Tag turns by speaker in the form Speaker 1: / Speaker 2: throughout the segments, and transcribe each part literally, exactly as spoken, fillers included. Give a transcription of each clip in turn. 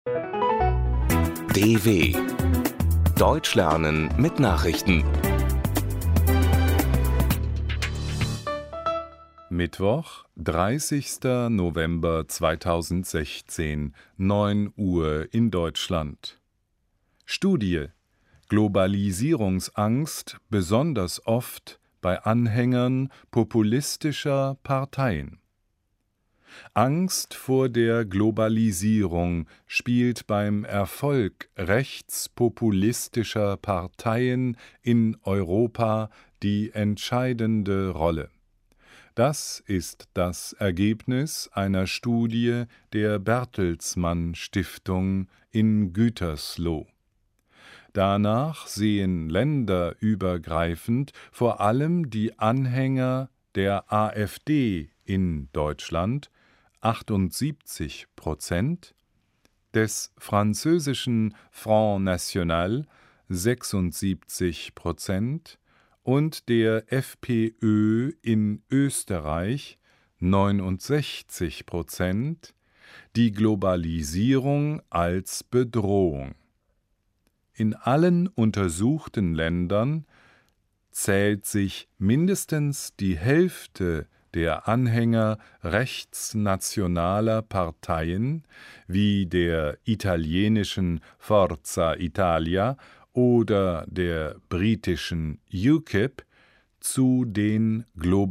Speaker 1: D W Deutsch lernen mit Nachrichten.
Speaker 2: Mittwoch, dreißigster November zweitausendsechzehn, neun Uhr in Deutschland. Studie: Globalisierungsangst besonders oft bei Anhängern populistischer Parteien. Angst vor der Globalisierung spielt beim Erfolg rechtspopulistischer Parteien in Europa die entscheidende Rolle. Das ist das Ergebnis einer Studie der Bertelsmann Stiftung in Gütersloh. Danach sehen länderübergreifend vor allem die Anhänger der AfD in Deutschland achtundsiebzig Prozent, des französischen Front National sechsundsiebzig Prozent und der FPÖ in Österreich neunundsechzig Prozent die Globalisierung als Bedrohung. In allen untersuchten Ländern zählt sich mindestens die Hälfte der Anhänger rechtsnationaler Parteien wie der italienischen Forza Italia oder der britischen U K I P zu den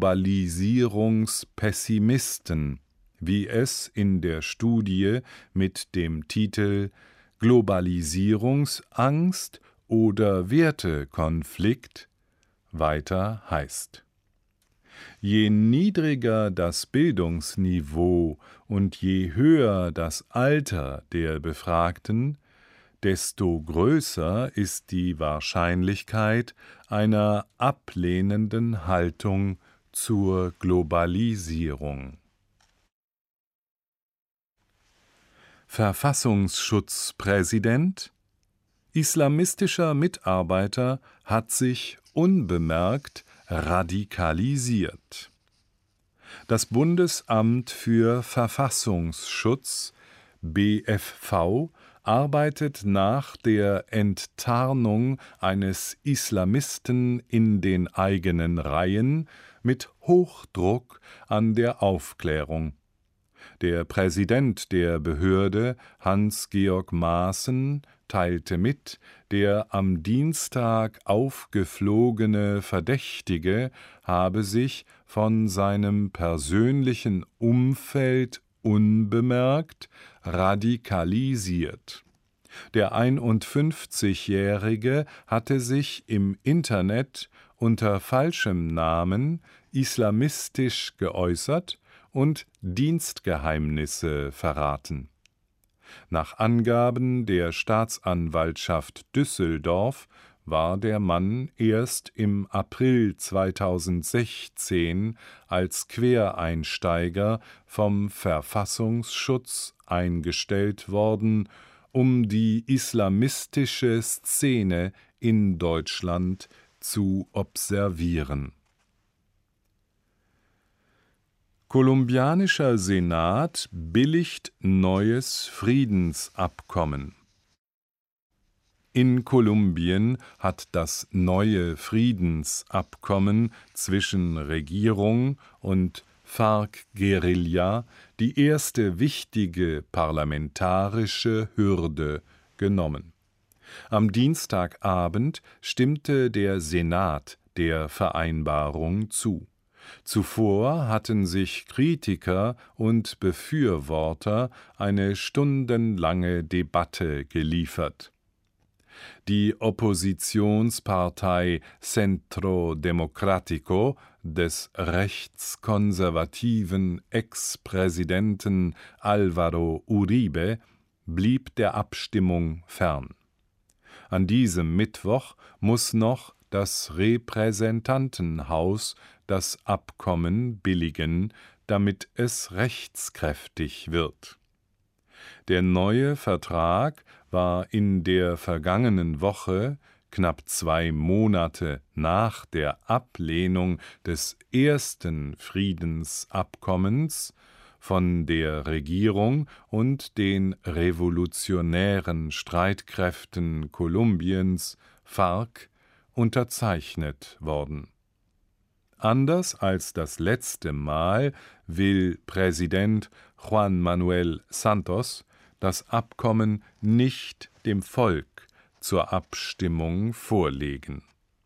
Speaker 2: Globalisierungspessimisten, wie es in der Studie mit dem Titel Globalisierungsangst oder Wertekonflikt weiter heißt. Je niedriger das Bildungsniveau und je höher das Alter der Befragten, desto größer ist die Wahrscheinlichkeit einer ablehnenden Haltung zur Globalisierung. Verfassungsschutzpräsident: Islamistischer Mitarbeiter hat sich unbemerkt radikalisiert. Das Bundesamt für Verfassungsschutz B F V arbeitet nach der Enttarnung eines Islamisten in den eigenen Reihen mit Hochdruck an der Aufklärung. Der Präsident der Behörde, Hans-Georg Maaßen, teilte mit, der am Dienstag aufgeflogene Verdächtige habe sich von seinem persönlichen Umfeld unbemerkt radikalisiert. Der einundfünfzigjährige hatte sich im Internet unter falschem Namen islamistisch geäußert und Dienstgeheimnisse verraten. Nach Angaben der Staatsanwaltschaft Düsseldorf war der Mann erst im April zweitausendsechzehn als Quereinsteiger vom Verfassungsschutz eingestellt worden, um die islamistische Szene in Deutschland zu observieren. Kolumbianischer Senat billigt neues Friedensabkommen. In Kolumbien hat das neue Friedensabkommen zwischen Regierung und FARC-Guerilla die erste wichtige parlamentarische Hürde genommen. Am Dienstagabend stimmte der Senat der Vereinbarung zu. Zuvor hatten sich Kritiker und Befürworter eine stundenlange Debatte geliefert. Die Oppositionspartei Centro Democrático des rechtskonservativen Ex-Präsidenten Álvaro Uribe blieb der Abstimmung fern. An diesem Mittwoch muss noch das Repräsentantenhaus das Abkommen billigen, damit es rechtskräftig wird. Der neue Vertrag war in der vergangenen Woche, knapp zwei Monate nach der Ablehnung des ersten Friedensabkommens, von der Regierung und den revolutionären Streitkräften Kolumbiens, FARC, unterzeichnet worden. Anders als das letzte Mal will Präsident Juan Manuel Santos das Abkommen nicht dem Volk zur Abstimmung vorlegen.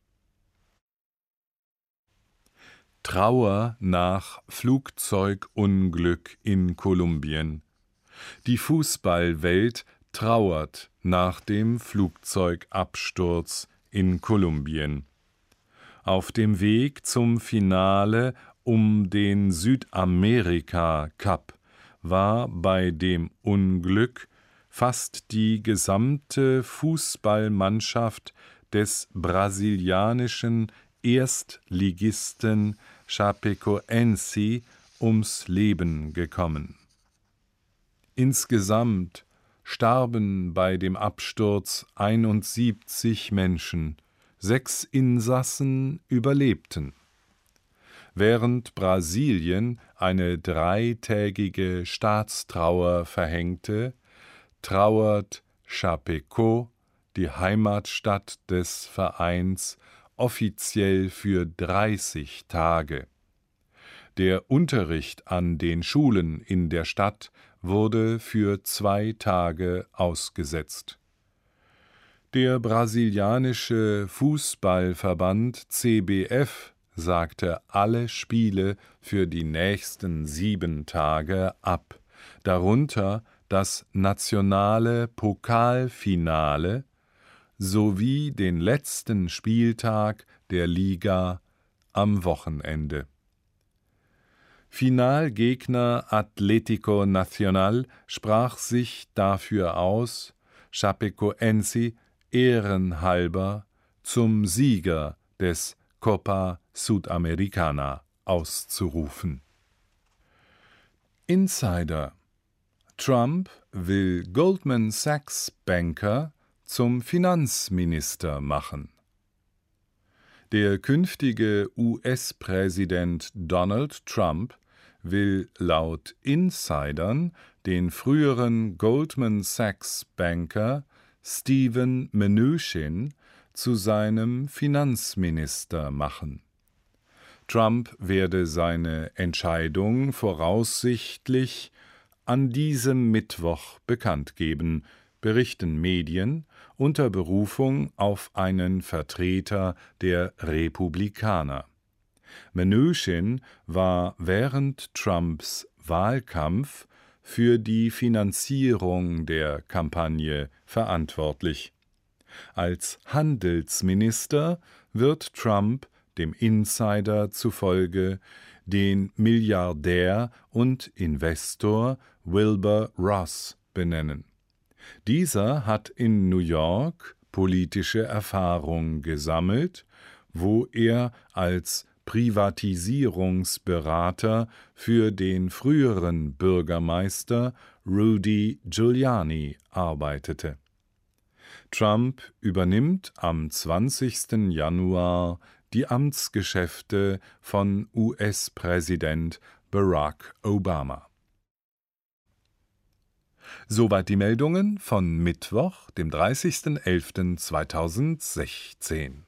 Speaker 2: Trauer nach Flugzeugunglück in Kolumbien. Die Fußballwelt trauert nach dem Flugzeugabsturz in Kolumbien. Auf dem Weg zum Finale um den Südamerika-Cup war bei dem Unglück fast die gesamte Fußballmannschaft des brasilianischen Erstligisten Chapecoense ums Leben gekommen. Insgesamt starben bei dem Absturz einundsiebzig Menschen, sechs Insassen überlebten. Während Brasilien eine dreitägige Staatstrauer verhängte, trauert Chapecó, die Heimatstadt des Vereins, offiziell für dreißig Tage. Der Unterricht an den Schulen in der Stadt wurde für zwei Tage ausgesetzt. Der brasilianische Fußballverband C B F sagte alle Spiele für die nächsten sieben Tage ab, darunter das nationale Pokalfinale sowie den letzten Spieltag der Liga am Wochenende. Finalgegner Atlético Nacional sprach sich dafür aus, Chapecoense ehrenhalber zum Sieger des Copa Sudamericana auszurufen. Insider: Trump will Goldman Sachs Banker zum Finanzminister machen. Der künftige U S-Präsident Donald Trump will laut Insidern den früheren Goldman Sachs Banker Steven Mnuchin zu seinem Finanzminister machen. Trump werde seine Entscheidung voraussichtlich an diesem Mittwoch bekannt geben, berichten Medien unter Berufung auf einen Vertreter der Republikaner. Mnuchin war während Trumps Wahlkampf für die Finanzierung der Kampagne verantwortlich. Als Handelsminister wird Trump dem Insider zufolge den Milliardär und Investor Wilbur Ross benennen. Dieser hat in New York politische Erfahrung gesammelt, wo er als Privatisierungsberater für den früheren Bürgermeister Rudy Giuliani arbeitete. Trump übernimmt am zwanzigsten Januar die Amtsgeschäfte von U S-Präsident Barack Obama. Soweit die Meldungen von Mittwoch, dem dreißigsten elften zweitausendsechzehn.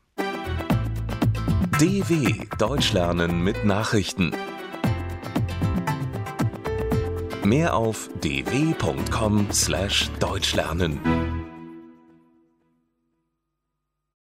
Speaker 1: D W Deutsch lernen mit Nachrichten. Mehr auf d w punkt com slash deutschlernen.